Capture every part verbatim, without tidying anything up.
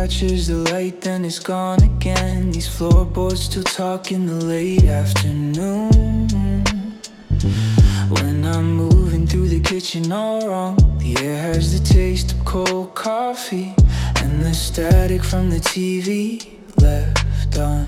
catches the light, then it's gone again. These floorboards still talk in the late afternoon. When I'm moving through the kitchen all wrong, the air has the taste of cold coffee, and the static from the T V left on.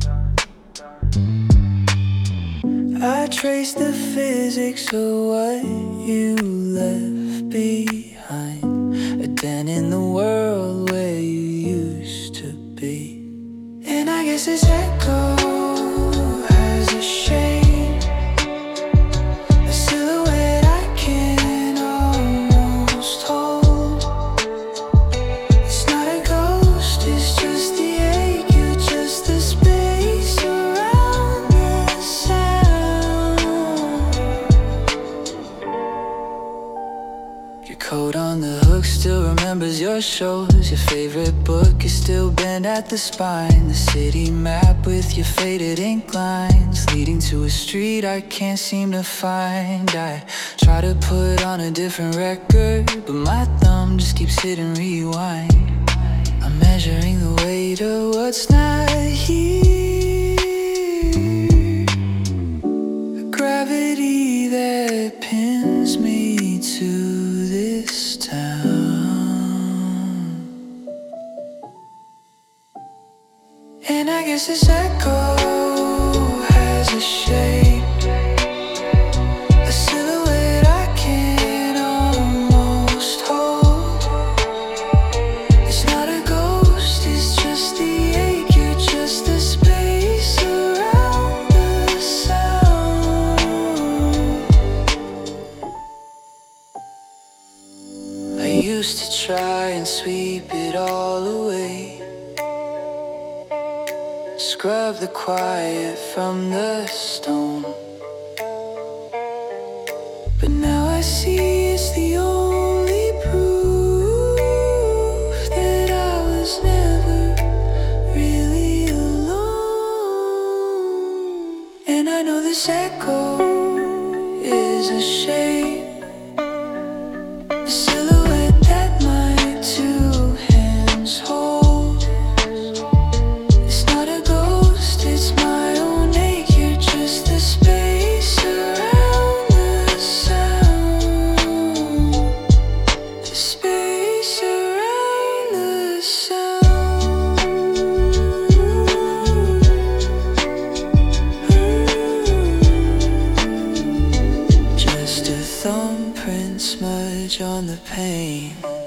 I trace the physics of what you left behind, a dent in the world where you used to be. And I guess this echo has a shame, a silhouette I can almost hold. It's not a ghost, it's just the ache, you just the space around the sound. Your coat on the hook still remembers your shows. Your favorite book is still bent at the spine. The city map with your faded ink lines leading to a street I can't seem to find. I try to put on a different record, but my thumb just keeps hitting rewind. I'm measuring the weight of what's not here, a gravity that pins me to this town. And I guess this echo has a shape, a silhouette I can almost hold. It's not a ghost, it's just the ache, you're just the space around the sound. I used to try and sweep it all away, scrub the quiet from the stone. But now I see it's the only proof that I was never really alone. And I know this echo is a shame, a silhouette that my two hands hold. Thumbprint smudge on the pane.